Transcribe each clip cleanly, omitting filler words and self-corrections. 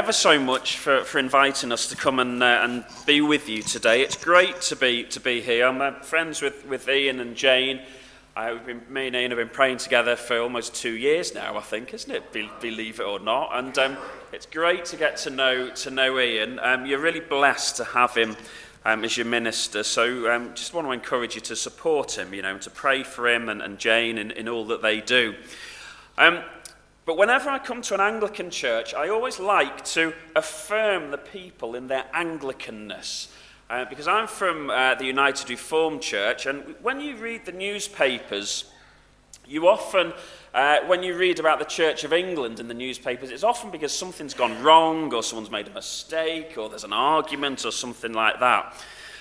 ever so much for inviting us to come and be with you today. It's great to be here. I'm friends with Ian and Jane. Me and Ian have been praying together for almost 2 years now, I think, isn't it? Believe it or not. And it's great to get to know Ian. You're really blessed to have him as your minister. So just want to encourage you to support him, to pray for him and Jane in all that they do. But whenever I come to an Anglican church, I always like to affirm the people in their Anglicanness. Because I'm from the United Reformed Church, and when you read the newspapers, you often, when you read about the Church of England in the newspapers, it's often because something's gone wrong, or someone's made a mistake, or there's an argument, or something like that.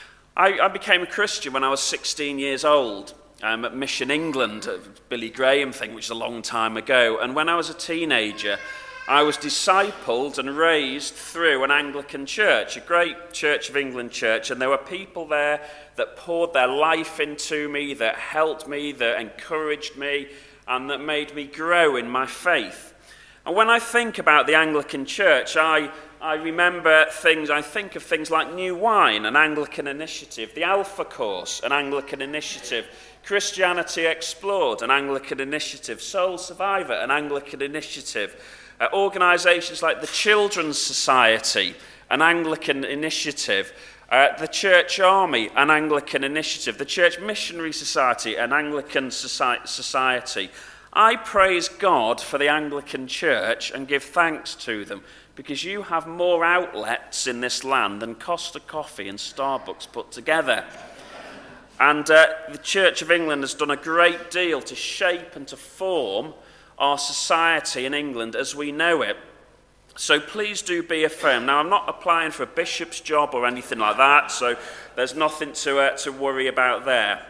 I became a Christian when I was 16 years old. At Mission England, a Billy Graham thing, which is a long time ago. And when I was a teenager, I was discipled and raised through an Anglican church, a great Church of England church. And there were people there that poured their life into me, that helped me, that encouraged me, and that made me grow in my faith. And when I think about the Anglican church, I remember things, I think of things like New Wine, an Anglican initiative, the Alpha Course, an Anglican initiative, Christianity Explored, an Anglican initiative, Soul Survivor, an Anglican initiative, organisations like the Children's Society, an Anglican initiative, the Church Army, an Anglican initiative, the Church Missionary Society, an Anglican society. I praise God for the Anglican Church and give thanks to them, because you have more outlets in this land than Costa Coffee and Starbucks put together. And the Church of England has done a great deal to shape and to form our society in England as we know it. So please do be affirmed. Now, I'm not applying for a bishop's job or anything like that, so there's nothing to worry about there.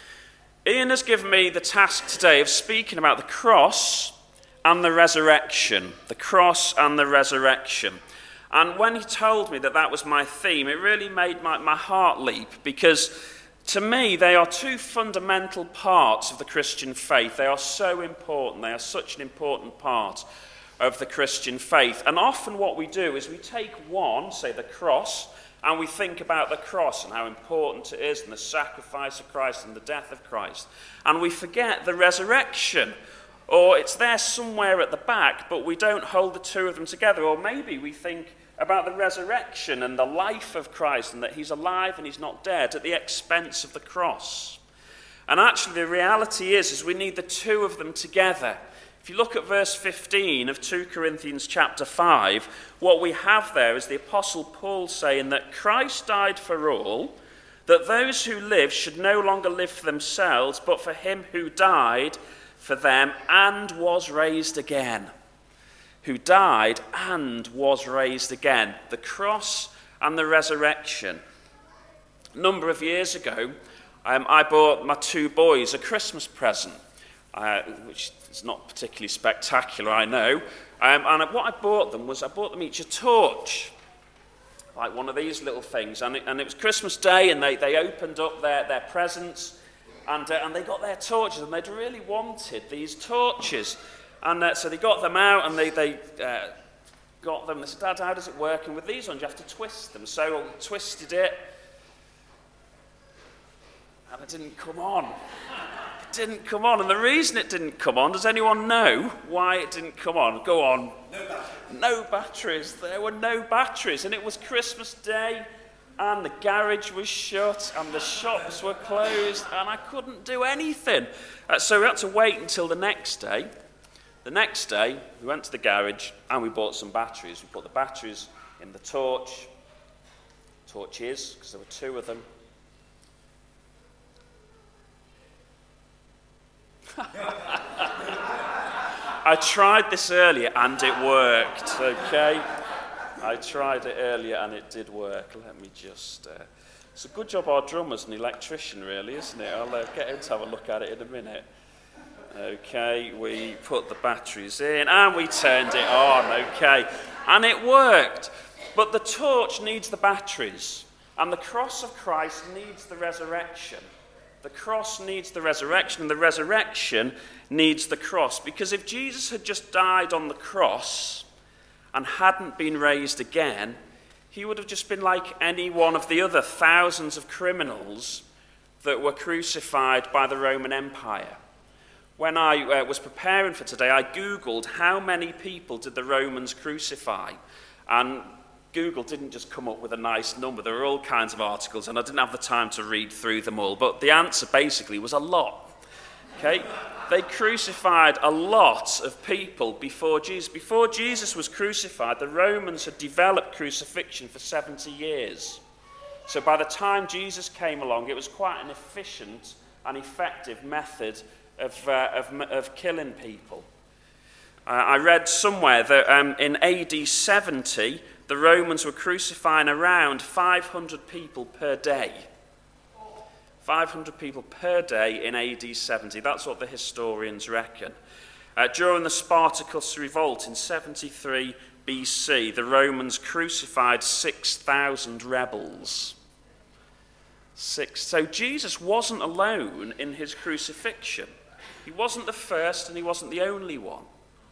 Ian has given me the task today of speaking about the cross and the resurrection. The cross and the resurrection. And when he told me that was my theme, it really made my heart leap, because to me, they are two fundamental parts of the Christian faith. They are so important. They are such an important part of the Christian faith. And often what we do is we take one, say the cross, and we think about the cross and how important it is and the sacrifice of Christ and the death of Christ. And we forget the resurrection. Or it's there somewhere at the back, but we don't hold the two of them together. Or maybe we think about the resurrection and the life of Christ and that he's alive and he's not dead at the expense of the cross. And actually the reality is we need the two of them together. If you look at verse 15 of 2 Corinthians chapter 5, what we have there is the Apostle Paul saying that Christ died for all, that those who live should no longer live for themselves, but for him who died for them and was raised again. Who died and was raised again. The cross and the resurrection. A number of years ago, I bought my two boys a Christmas present, which is not particularly spectacular, I know. And what I bought them each a torch, like one of these little things. And it was Christmas Day, and they opened up their presents, and they got their torches, and they'd really wanted these torches. And so they got them out, and they got them. They said, "Dad, how does it work?" And with these ones, you have to twist them. So I twisted it, and it didn't come on. It didn't come on. And the reason it didn't come on, does anyone know why it didn't come on? Go on. No batteries. There were no batteries. And it was Christmas Day, and the garage was shut, and the shops were closed, and I couldn't do anything. So we had to wait until the next day. The next day, we went to the garage and we bought some batteries. We put the batteries in the torches, because there were two of them. I tried this earlier and it worked, okay? I tried it earlier and it did work. Let me just... it's a good job our drummer's an electrician, really, isn't it? I'll get him to have a look at it in a minute. Okay, we put the batteries in and we turned it on, okay, and it worked. But the torch needs the batteries, and the cross of Christ needs the resurrection. The cross needs the resurrection, and the resurrection needs the cross. Because if Jesus had just died on the cross and hadn't been raised again, he would have just been like any one of the other thousands of criminals that were crucified by the Roman Empire. When I was preparing for today, I Googled how many people did the Romans crucify. And Google didn't just come up with a nice number. There were all kinds of articles, and I didn't have the time to read through them all. But the answer basically was a lot. Okay? They crucified a lot of people before Jesus. Before Jesus was crucified, the Romans had developed crucifixion for 70 years. So by the time Jesus came along, it was quite an efficient and effective method of killing people. I read somewhere that in AD 70, the Romans were crucifying around 500 people per day. 500 people per day in AD 70. That's what the historians reckon. During the Spartacus revolt in 73 BC, the Romans crucified 6,000 rebels. So Jesus wasn't alone in his crucifixion. He wasn't the first and he wasn't the only one.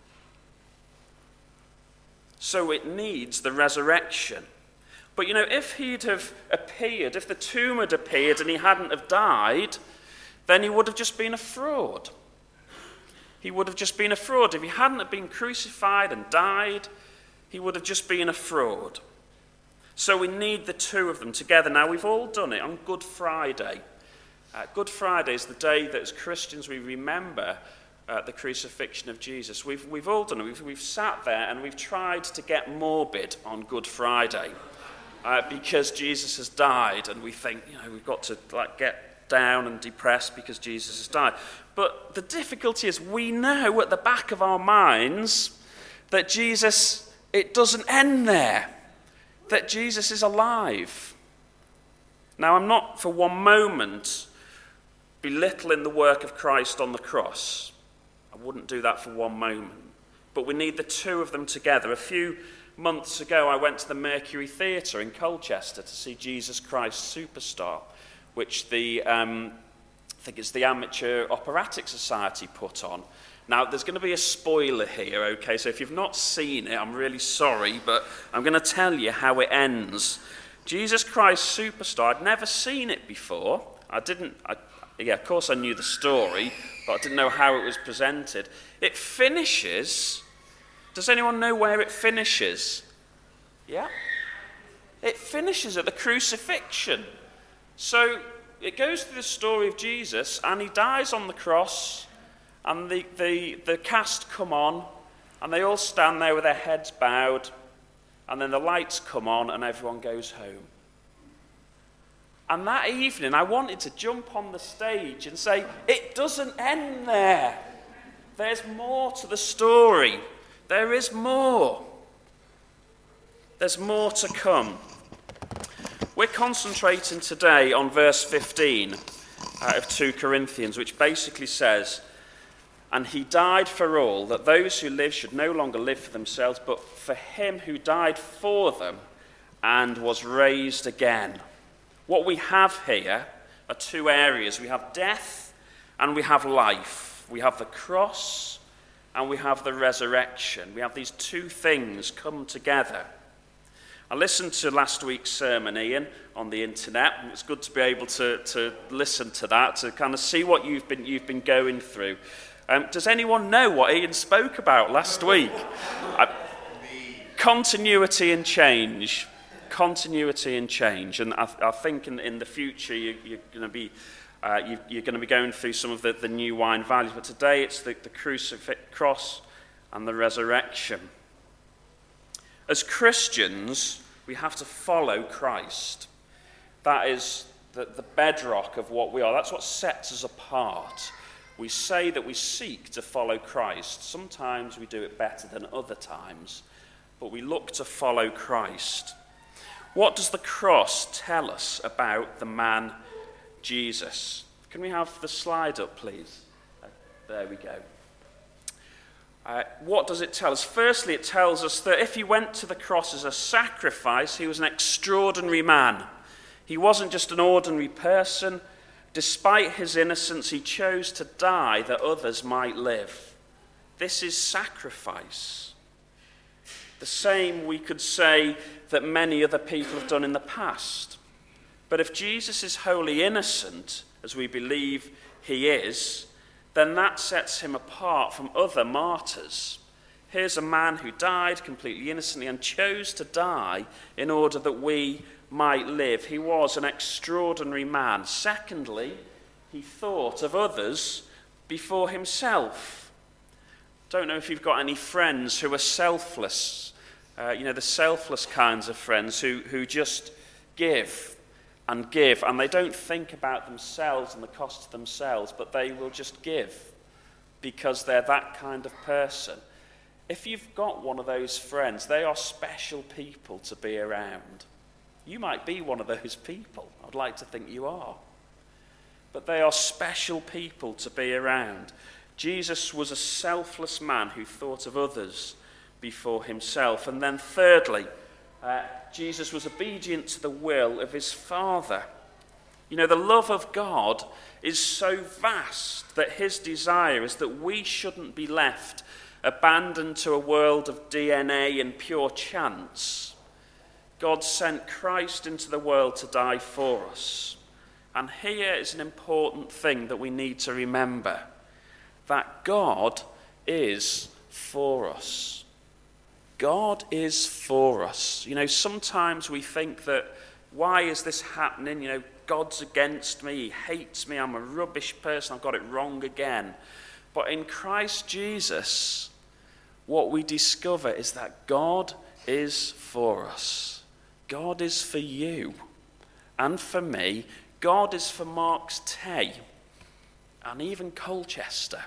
So it needs the resurrection. But if he'd have appeared, if the tomb had appeared and he hadn't have died, then he would have just been a fraud. He would have just been a fraud. If he hadn't have been crucified and died, he would have just been a fraud. So we need the two of them together. Now, we've all done it on Good Friday. Good Friday is the day that as Christians we remember the crucifixion of Jesus. We've all done it. We've sat there and we've tried to get morbid on Good Friday because Jesus has died, and we think, we've got to get down and depressed because Jesus has died. But the difficulty is we know at the back of our minds that Jesus, it doesn't end there, that Jesus is alive. Now, I'm not for one moment belittling the work of Christ on the cross. I wouldn't do that for one moment. But we need the two of them together. A few months ago, I went to the Mercury Theatre in Colchester to see Jesus Christ Superstar, which I think it's the Amateur Operatic Society put on. Now, there's going to be a spoiler here, okay? So if you've not seen it, I'm really sorry, but I'm going to tell you how it ends. Jesus Christ Superstar, I'd never seen it before. Of course I knew the story, but I didn't know how it was presented. It finishes. Does anyone know where it finishes? Yeah? It finishes at the crucifixion. So it goes through the story of Jesus, and he dies on the cross, and the cast come on, and they all stand there with their heads bowed, and then the lights come on, and everyone goes home. And that evening, I wanted to jump on the stage and say, it doesn't end there. There's more to the story. There is more. There's more to come. We're concentrating today on verse 15 out of 2 Corinthians, which basically says, and he died for all, that those who live should no longer live for themselves, but for him who died for them and was raised again. What we have here are two areas. We have death and we have life. We have the cross and we have the resurrection. We have these two things come together. I listened to last week's sermon, Ian, on the internet. It's good to be able to listen to that, to kind of see what you've been going through. Does anyone know what Ian spoke about last week? Continuity and change. Continuity and change, and I think in the future you're going to be going through some of the new wine values. But today it's the cross and the resurrection. As Christians, we have to follow Christ. That is the bedrock of what we are. That's what sets us apart. We say that we seek to follow Christ. Sometimes we do it better than other times, but we look to follow Christ. What does the cross tell us about the man Jesus? Can we have the slide up, please? There we go. What does it tell us? Firstly, it tells us that if he went to the cross as a sacrifice, he was an extraordinary man. He wasn't just an ordinary person. Despite his innocence, he chose to die that others might live. This is sacrifice. The same we could say that many other people have done in the past. But if Jesus is wholly innocent, as we believe he is, then that sets him apart from other martyrs. Here's a man who died completely innocently and chose to die in order that we might live. He was an extraordinary man. Secondly, he thought of others before himself. Don't know if you've got any friends who are selfless. The selfless kinds of friends who just give, and they don't think about themselves and the cost to themselves, but they will just give because they're that kind of person. If you've got one of those friends, they are special people to be around. You might be one of those people. I'd like to think you are. But they are special people to be around. Jesus was a selfless man who thought of others before himself. And then thirdly, Jesus was obedient to the will of his Father. The love of God is so vast that his desire is that we shouldn't be left abandoned to a world of DNA and pure chance. God sent Christ into the world to die for us. And here is an important thing that we need to remember, that God is for us. God is for us. Sometimes we think that, why is this happening? God's against me, he hates me, I'm a rubbish person, I've got it wrong again. But in Christ Jesus, what we discover is that God is for us. God is for you and for me. God is for Mark's Tay and even Colchester.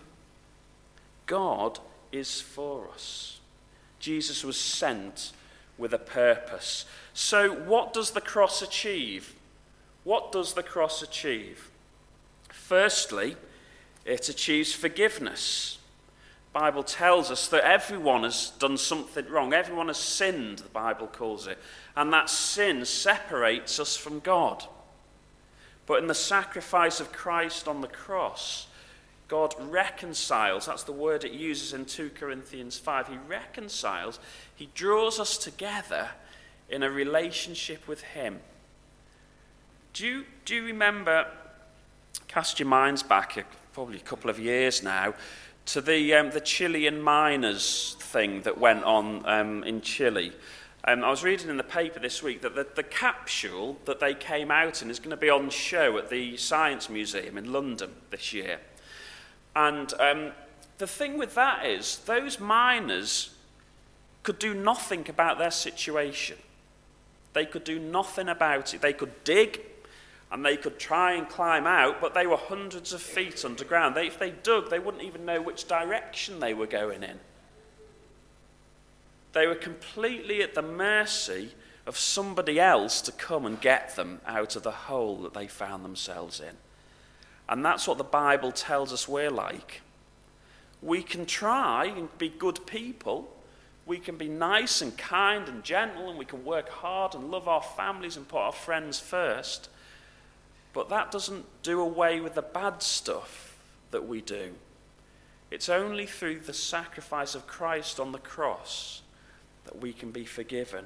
God is for us. Jesus was sent with a purpose. So what does the cross achieve? What does the cross achieve? Firstly, it achieves forgiveness. The Bible tells us that everyone has done something wrong. Everyone has sinned, the Bible calls it. And that sin separates us from God. But in the sacrifice of Christ on the cross, God reconciles. That's the word it uses in 2 Corinthians 5. He reconciles. He draws us together in a relationship with him. Do you remember, cast your minds back probably a couple of years now, to the Chilean miners thing that went on in Chile? I was reading in the paper this week that the capsule that they came out in is going to be on show at the Science Museum in London this year. And the thing with that is, those miners could do nothing about their situation. They could do nothing about it. They could dig and they could try and climb out, but they were hundreds of feet underground. If they dug, they wouldn't even know which direction they were going in. They were completely at the mercy of somebody else to come and get them out of the hole that they found themselves in. And that's what the Bible tells us we're like. We can try and be good people. We can be nice and kind and gentle, and we can work hard and love our families and put our friends first. But that doesn't do away with the bad stuff that we do. It's only through the sacrifice of Christ on the cross that we can be forgiven.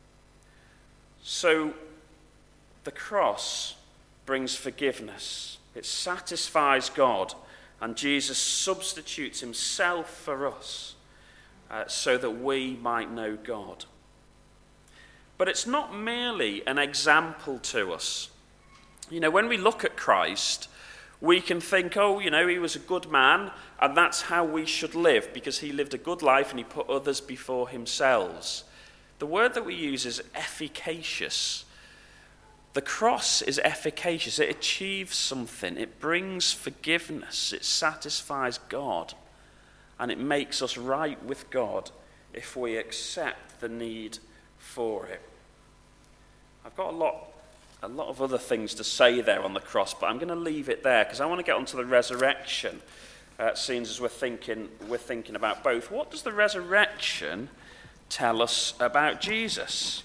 So the cross brings forgiveness. It satisfies God, and Jesus substitutes himself for us so that we might know God. But it's not merely an example to us. When we look at Christ, we can think, he was a good man, and that's how we should live, because he lived a good life and he put others before himself. The word that we use is efficacious. The cross is efficacious. It achieves something. It brings forgiveness. It satisfies God. And it makes us right with God if we accept the need for it. I've got a lot of other things to say there on the cross, but I'm going to leave it there because I want to get onto the resurrection scenes as we're thinking about both. What does the resurrection tell us about Jesus?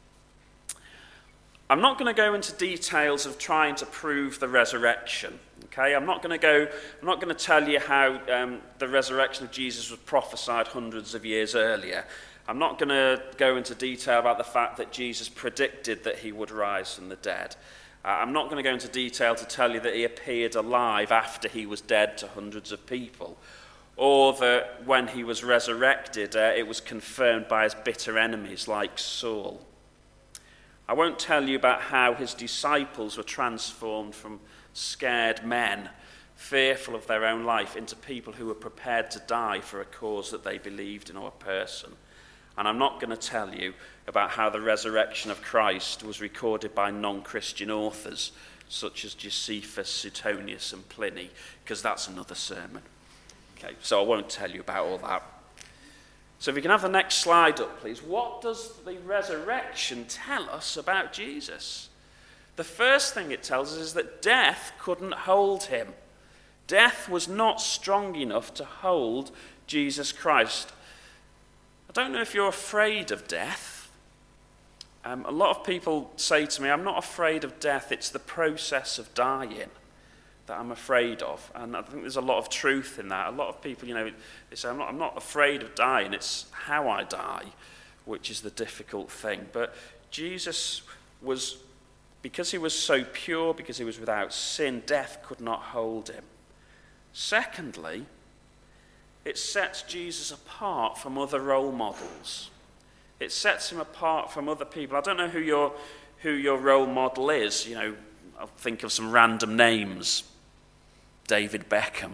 I'm not going to go into details of trying to prove the resurrection. Okay, I'm not going to tell you how the resurrection of Jesus was prophesied hundreds of years earlier. I'm not going to go into detail about the fact that Jesus predicted that he would rise from the dead. I'm not going to go into detail to tell you that he appeared alive after he was dead to hundreds of people, or that when he was resurrected, it was confirmed by his bitter enemies like Saul. I won't tell you about how his disciples were transformed from scared men, fearful of their own life, into people who were prepared to die for a cause that they believed in or a person. And I'm not going to tell you about how the resurrection of Christ was recorded by non-Christian authors, such as Josephus, Suetonius, and Pliny, because that's another sermon. Okay, so I won't tell you about all that. So if we can have the next slide up, please. What does the resurrection tell us about Jesus? The first thing it tells us is that death couldn't hold him. Death was not strong enough to hold Jesus Christ. I don't know if you're afraid of death. A lot of people say to me, I'm not afraid of death, it's the process of dying that I'm afraid of. And I think there's a lot of truth in that. A lot of people, they say, I'm not afraid of dying, it's how I die, which is the difficult thing. But Jesus was, because he was so pure, because he was without sin, death could not hold him. Secondly, it sets Jesus apart from other role models. It sets him apart from other people. I don't know who your role model is. I'll think of some random names. David Beckham,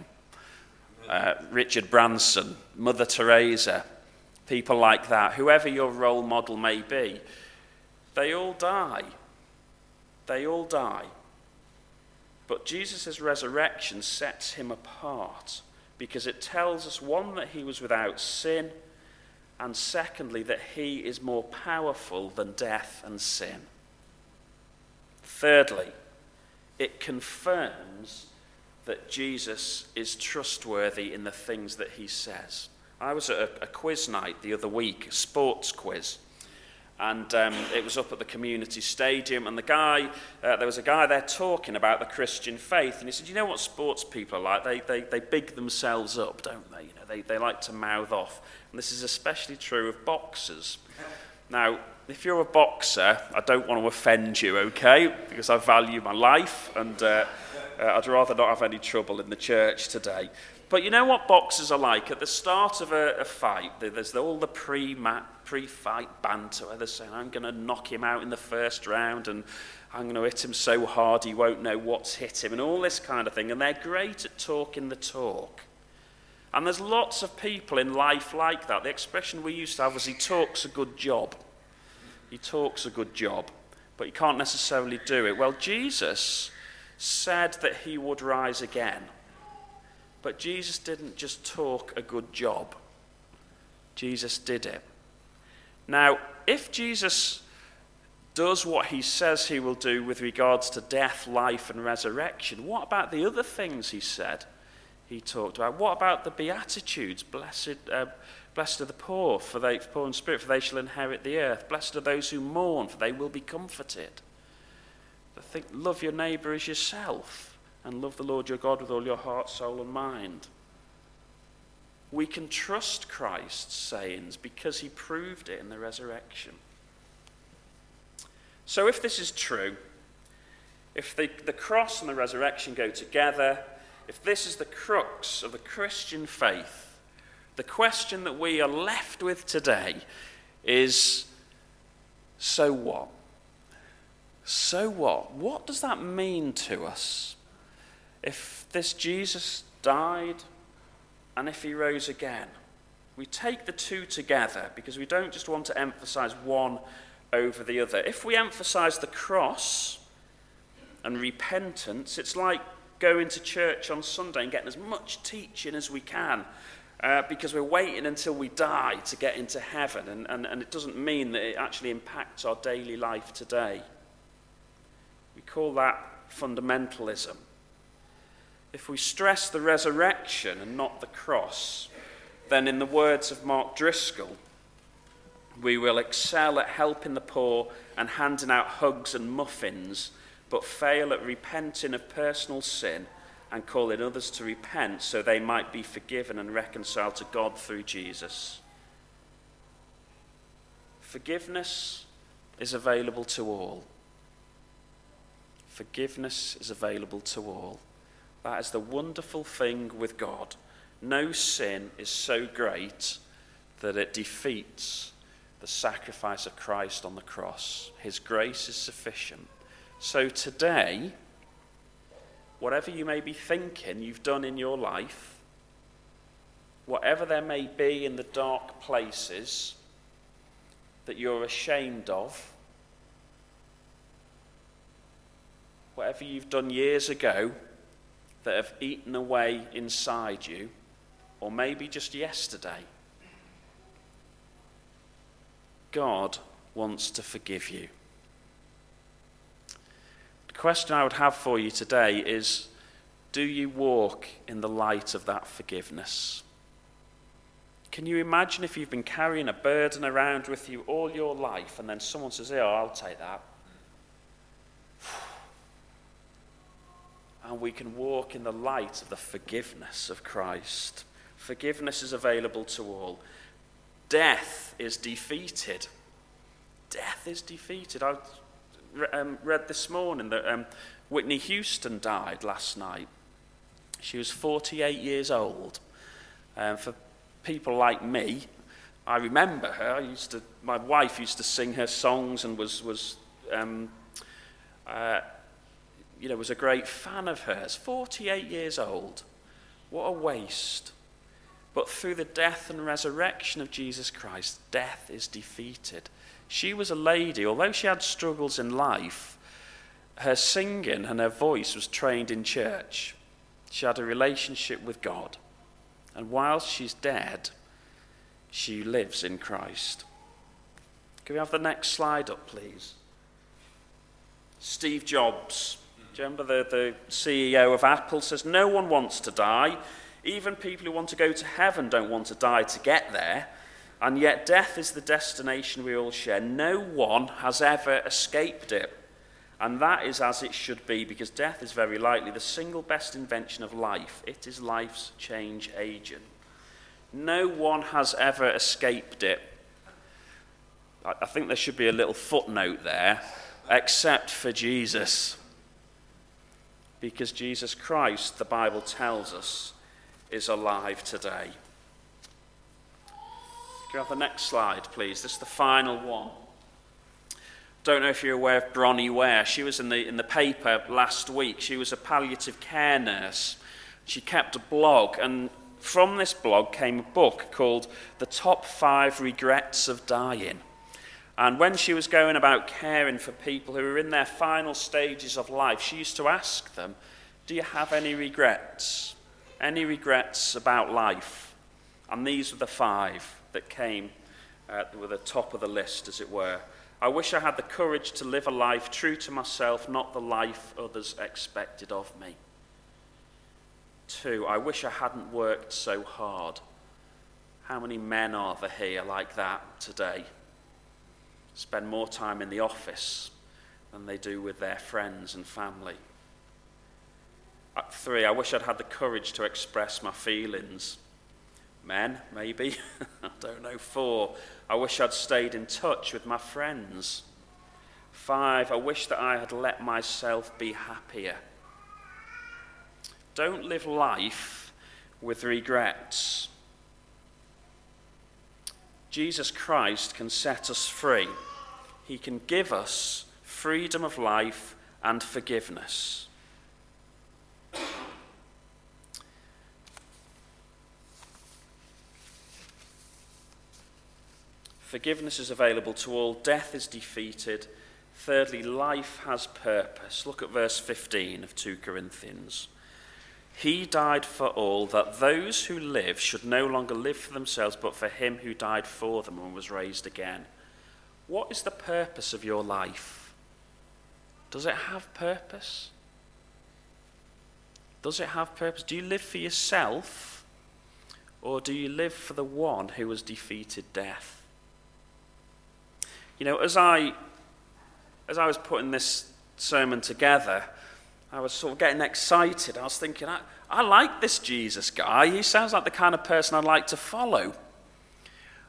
Richard Branson, Mother Teresa, people like that. Whoever your role model may be, they all die. They all die. But Jesus' resurrection sets him apart, because it tells us, one, that he was without sin, and secondly, that he is more powerful than death and sin. Thirdly, it confirms that Jesus is trustworthy in the things that he says. I was at a quiz night the other week, a sports quiz, and it was up at the community stadium, and there was a guy there talking about the Christian faith, and he said, you know what sports people are like? They big themselves up, don't they? They like to mouth off, and this is especially true of boxers. Now, if you're a boxer, I don't want to offend you, okay? Because I value my life, and I'd rather not have any trouble in the church today. But you know what boxers are like? At the start of a fight, there's all the pre-fight banter where they're saying, I'm going to knock him out in the first round, and I'm going to hit him so hard he won't know what's hit him, and all this kind of thing. And they're great at talking the talk. And there's lots of people in life like that. The expression we used to have was, he talks a good job. He talks a good job, but he can't necessarily do it. Well, Jesus said that he would rise again. But Jesus didn't just talk a good job. Jesus did it. Now, if Jesus does what he says he will do with regards to death, life, and resurrection, what about the other things he said he talked about? What about the Beatitudes? Blessed are the poor, poor in spirit, for they shall inherit the earth. Blessed are those who mourn, for they will be comforted. Love your neighbour as yourself, and love the Lord your God with all your heart, soul, and mind. We can trust Christ's sayings because he proved it in the resurrection. So if this is true, if the cross and the resurrection go together, if this is the crux of the Christian faith, the question that we are left with today is, so what? So what? What does that mean to us? If this Jesus died and if he rose again, we take the two together because we don't just want to emphasize one over the other. If we emphasize the cross and repentance, it's like going to church on Sunday and getting as much teaching as we can because we're waiting until we die to get into heaven, and it doesn't mean that it actually impacts our daily life today. We call that fundamentalism. If we stress the resurrection and not the cross, then in the words of Mark Driscoll, we will excel at helping the poor and handing out hugs and muffins, but fail at repenting of personal sin and calling others to repent so they might be forgiven and reconciled to God through Jesus. Forgiveness is available to all. Forgiveness is available to all. That is the wonderful thing with God. No sin is so great that it defeats the sacrifice of Christ on the cross. His grace is sufficient. So today, whatever you may be thinking you've done in your life, whatever there may be in the dark places that you're ashamed of, whatever you've done years ago that have eaten away inside you, or maybe just yesterday, God wants to forgive you. The question I would have for you today is, do you walk in the light of that forgiveness? Can you imagine if you've been carrying a burden around with you all your life and then someone says, "Oh, I'll take that." And we can walk in the light of the forgiveness of Christ. Forgiveness is available to all. Death is defeated. Death is defeated. I read this morning that Whitney Houston died last night. She was 48 years old. For people like me, I remember her. My wife used to sing her songs and was a great fan of hers. 48 years old. What a waste. But through the death and resurrection of Jesus Christ, death is defeated. She was a lady, although she had struggles in life, her singing and her voice was trained in church. She had a relationship with God. And whilst she's dead, she lives in Christ. Can we have the next slide up, please? Steve Jobs. Do you remember the CEO of Apple says, "No one wants to die. Even people who want to go to heaven don't want to die to get there. And yet death is the destination we all share. No one has ever escaped it. And that is as it should be, because death is very likely the single best invention of life. It is life's change agent. No one has ever escaped it." I think there should be a little footnote there, except for Jesus. Because Jesus Christ, the Bible tells us, is alive today. Can you have the next slide, please? This is the final one. Don't know if you're aware of Bronnie Ware. She was in the paper last week. She was a palliative care nurse. She kept a blog, and from this blog came a book called The Top 5 Regrets of Dying. And when she was going about caring for people who were in their final stages of life, she used to ask them, "Do you have any regrets? Any regrets about life?" And these were the 5 that came with the top of the list, as it were. "I wish I had the courage to live a life true to myself, not the life others expected of me." 2, "I wish I hadn't worked so hard." How many men are there here like that today? Spend more time in the office than they do with their friends and family. 3, "I wish I'd had the courage to express my feelings." Men, maybe. I don't know. 4, "I wish I'd stayed in touch with my friends." 5, "I wish that I had let myself be happier." Don't live life with regrets. Jesus Christ can set us free. He can give us freedom of life and forgiveness. Forgiveness is available to all. Death is defeated. Thirdly, life has purpose. Look at verse 15 of 2 Corinthians. "He died for all, that those who live should no longer live for themselves, but for him who died for them and was raised again." What is the purpose of your life? Does it have purpose? Does it have purpose? Do you live for yourself, or do you live for the one who has defeated death? You know, as I was putting this sermon together, I was sort of getting excited. I was thinking, I like this Jesus guy. He sounds like the kind of person I'd like to follow.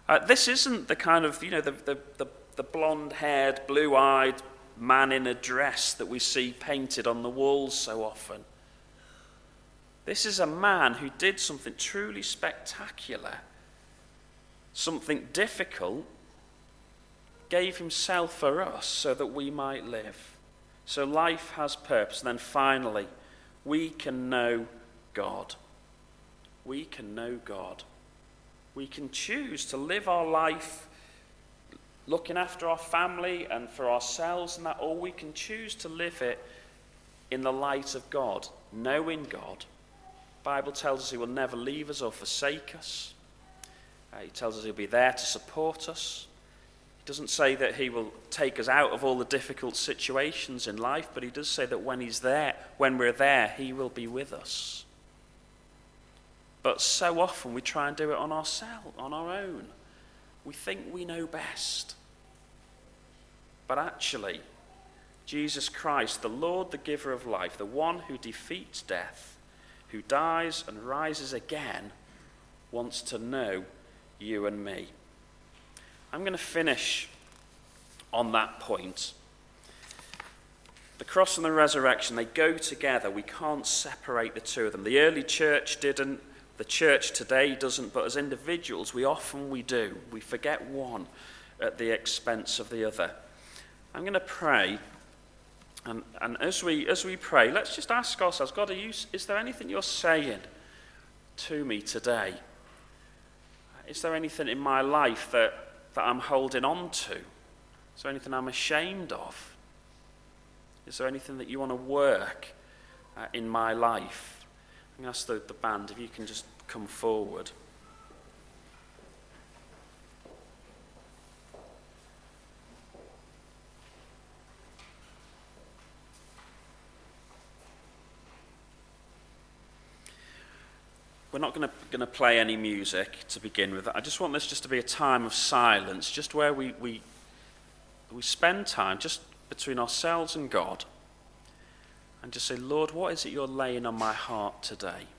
This isn't the kind of, the blonde-haired, blue-eyed man in a dress that we see painted on the walls so often. This is a man who did something truly spectacular, something difficult, gave himself for us so that we might live. So life has purpose. And then finally, we can know God. We can know God. We can choose to live our life looking after our family and for ourselves and that, or we can choose to live it in the light of God, knowing God. The Bible tells us he will never leave us or forsake us. He tells us he'll be there to support us. He doesn't say that he will take us out of all the difficult situations in life, but he does say that when we're there, he will be with us. But so often we try and do it on ourselves, on our own. We think we know best. But actually, Jesus Christ, the Lord, the giver of life, the one who defeats death, who dies and rises again, wants to know you and me. I'm going to finish on that point. The cross and the resurrection, they go together. We can't separate the two of them. The early church didn't. The church today doesn't. But as individuals, we do. We forget one at the expense of the other. I'm going to pray. And as we pray, let's just ask ourselves, God, is there anything you're saying to me today? Is there anything in my life that I'm holding on to? Is there anything I'm ashamed of? Is there anything that you want to work in my life? I'm going to ask the band if you can just come forward. We're not going to play any music to begin with. I just want this just to be a time of silence, just where we spend time just between ourselves and God, and just say, Lord, what is it you're laying on my heart today?